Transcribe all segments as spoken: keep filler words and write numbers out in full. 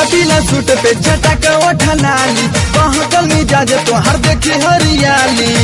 नीला पीला सूट पे चटक ओठा लाली, बहकल मिजाज तोहर देखी हरियाली।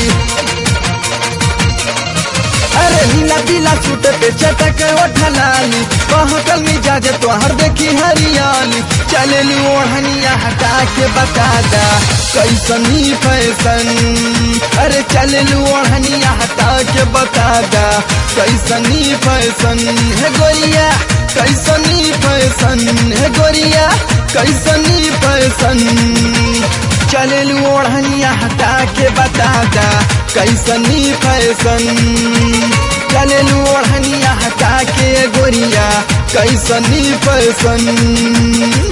अरे नीला पीला सूट पे चटक ओठा लाली, बहकल मिजाज तोहर देखी हरियाली। चले लू ओढ़निया हटा के बता दा कैसनी फैशन, अरे चले लू ओढ़निया हटा के बता दा कैसनी फैशन है गोरिया, कैसनी फैशन है गोरिया, कैसनी फैशन। चले लू ओढ़निया हटा के बता दा कैसनी फैशन, चले लू ओढ़निया हटा के गोरिया कैसनी फैशन।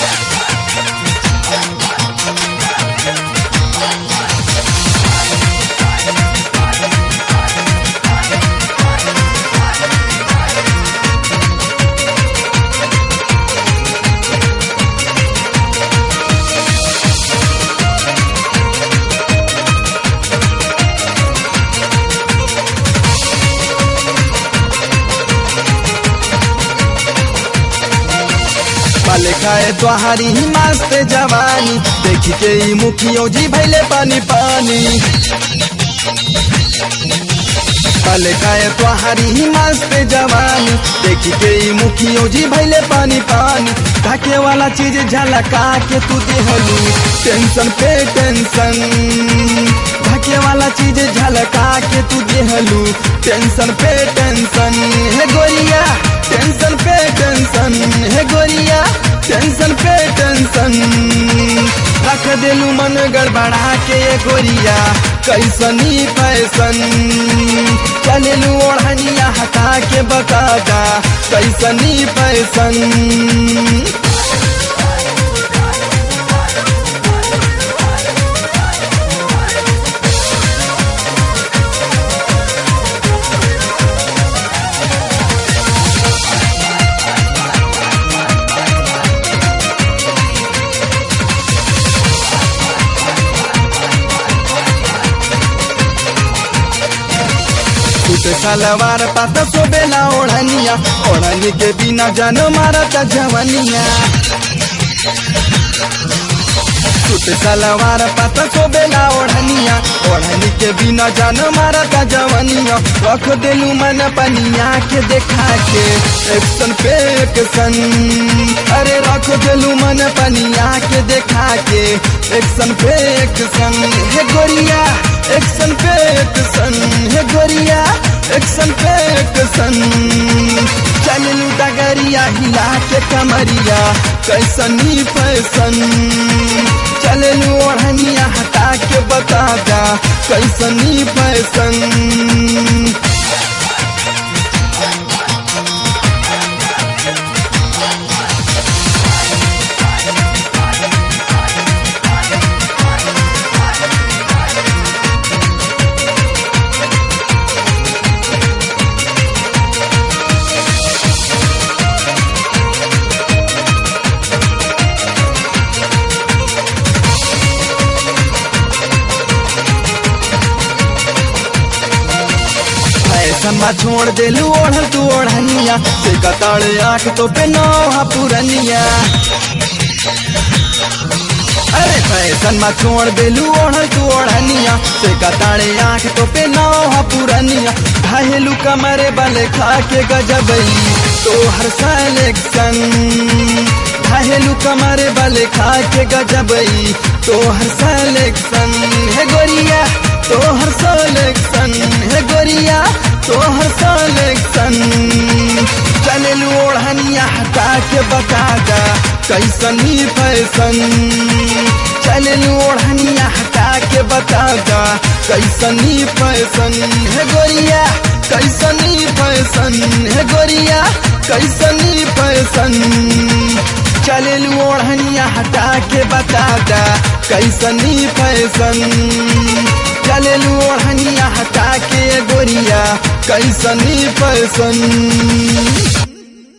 पाले खाए तोहारी ही मस्त जवानी, देखी के ई मुखियो जी भैले पानी पानी। पाले खाए तोहारी ही मस्त जवानी, देखी के ई मुखियो जी भैले पानी पानी। ढके वाला चीज झलका के तू देहलू टेंशन पे टेंशन, ढके वाला चीज झलका के तू देहलू टेंशन पे टेंशन है गोरिया, टेंशन पे टेंशन है गोरिया, टेंशन पे टेंशन। रख देलू मन गड़बड़ा के गोरिया कैसनी फैशन, चलेलू ओढ़निया हटा के बता दा कैसनी फैशन। सूट सलवार पाता सोबेला ओढ़निया, ओढ़नी के बिना जान मारता जवनिया। सूट सलवार पाता सोबेला ओढ़निया, ओढ़नी के बिना जान मारता जवनिया। रख देलू मन पनिया के देखा के एक्शन पे एक्शन, अरे रख देलू मन पनिया के देखा के एक्शन पे एक्शन है गोरिया, एक्शन पे एक्शन है गोरिया, एक्शन पे एक्शन। चललू डगरिया हिला के कमरिया कैसनी फैशन, चललू ओढ़निया हटा के बता दा कैसनी फैशन। समा छोड़ देलू ओढ़ल तू ओढ़निया, से कताड़ आँख तो पे नौहा पुरनिया। अरे फैशन मा छोड़ देलू ओढ़ल तू ओढ़निया, से कताड़े आँख तो पे नौहा पुरनिया। घायलू कमरे बल खा के गजबई तो हर सिलेक्शन, घायलू कमरे बल खा के गजबई तो हर सिलेक्शन है गोरिया, तो हर सिलेक्शन है गोरिया, तो हर सिलेक्शन। चललू ओढ़निया हटा के बता दा कैसनी फैशन, चललू ओढ़निया हटा के बता दा कैसनी फैशन है गोरिया, कैसनी फैशन है गोरिया, कैसनी फैशन। चललू ओढ़निया हटा के बता दा कैसनी फैशन, चललू ओढ़निया हटा के गोरिया कैसनी फैशन।